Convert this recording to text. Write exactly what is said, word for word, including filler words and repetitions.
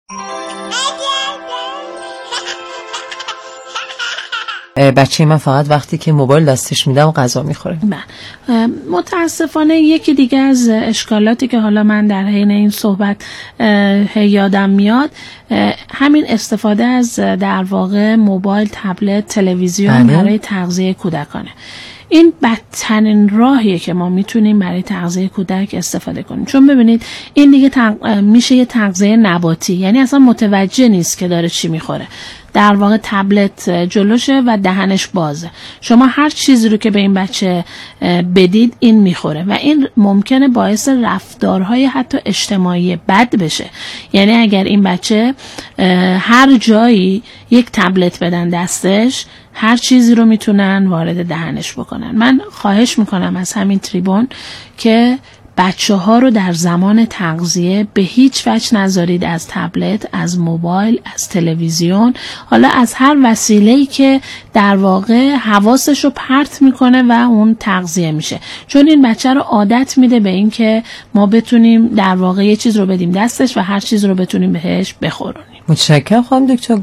بچه من فقط وقتی که موبایل دستش میدم غذا میخوره. بله، متاسفانه یکی دیگه از اشکالاتی که حالا من در حین این صحبت یادم میاد همین استفاده از در واقع موبایل، تبلت، تلویزیون برای تغذیه کودکانه. این بدترین راهیه که ما میتونیم برای تغذیه کودک استفاده کنیم، چون ببینید این دیگه تغ... میشه یه تغذیه نباتی، یعنی اصلا متوجه نیست که داره چی میخوره. در واقع تبلت جلوشه و دهنش بازه، شما هر چیزی رو که به این بچه بدید این میخوره و این ممکنه باعث رفتارهای حتی اجتماعی بد بشه. یعنی اگر این بچه هر جایی یک تبلت بدن دستش، هر چیزی رو میتونن وارد دهنش بکنن. من خواهش میکنم از همین تریبون که بچه ها رو در زمان تغذیه به هیچ وجه نذارید از تبلت، از موبایل، از تلویزیون، حالا از هر وسیله‌ای که در واقع حواسش رو پرت میکنه و اون تغذیه میشه، چون این بچه رو عادت میده به این که ما بتونیم در واقع یه چیز رو بدیم دستش و هر چیز رو بتونیم بهش بخورونیم. متشکرم خانم دکتر.